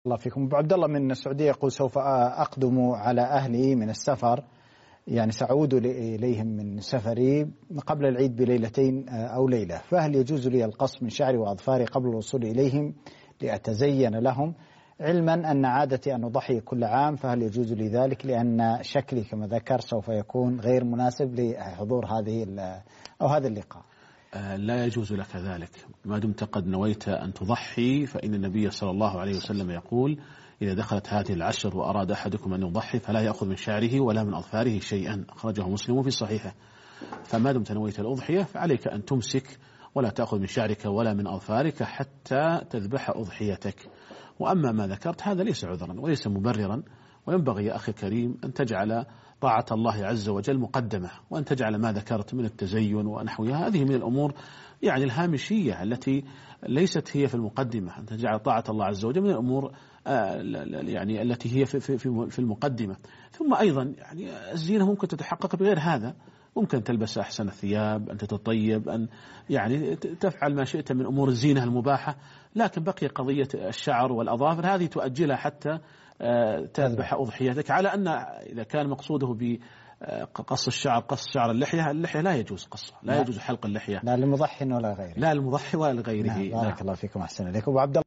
الله فيكم. أبو عبد الله من السعودية يقول: سوف أقدم على أهلي من السفر، يعني سأعود إليهم من سفري قبل العيد بليلتين أو ليلة، فهل يجوز لي القص من شعري وأظفاري قبل الوصول إليهم لأتزين لهم، علما أن عادتي أن أضحي كل عام، فهل يجوز لي ذلك لأن شكلي كما ذكر سوف يكون غير مناسب لحضور هذا اللقاء؟ لا يجوز لك ذلك ما دمت قد نويت أن تضحي، فإن النبي صلى الله عليه وسلم يقول: إذا دخلت هذه العشر وأراد أحدكم أن يضحي فلا يأخذ من شعره ولا من أظفاره شيئا، أخرجه مسلم في صحيحه. فما دمت نويت الأضحية فعليك أن تمسك ولا تأخذ من شعرك ولا من أظفارك حتى تذبح أضحيتك. وأما ما ذكرت هذا ليس عذرا وليس مبررا، وينبغي يا أخي الكريم أن تجعل طاعة الله عز وجل مقدمة، وأن تجعل ما ذكرت من التزين ونحوها هذه من الأمور يعني الهامشية التي ليست هي في المقدمة. أن تجعل طاعة الله عز وجل من الأمور يعني التي هي في المقدمة. ثم أيضا يعني الزينة ممكن تتحقق بغير هذا، ممكن تلبس أحسن الثياب، أن تتطيب، أن يعني تفعل ما شئت من أمور الزينة المباحة، لكن بقي قضية الشعر والأظافر هذه تؤجلها حتى تذبح أضحيتك، على أن إذا كان مقصوده بقص الشعر قص شعر اللحية لا يجوز قصها، لا يجوز حلق اللحية، لا للمضحي ولا غيره، لا للمضحي ولا لغيره. بارك الله فيكم، أحسن إليكم. أبو عبد الله.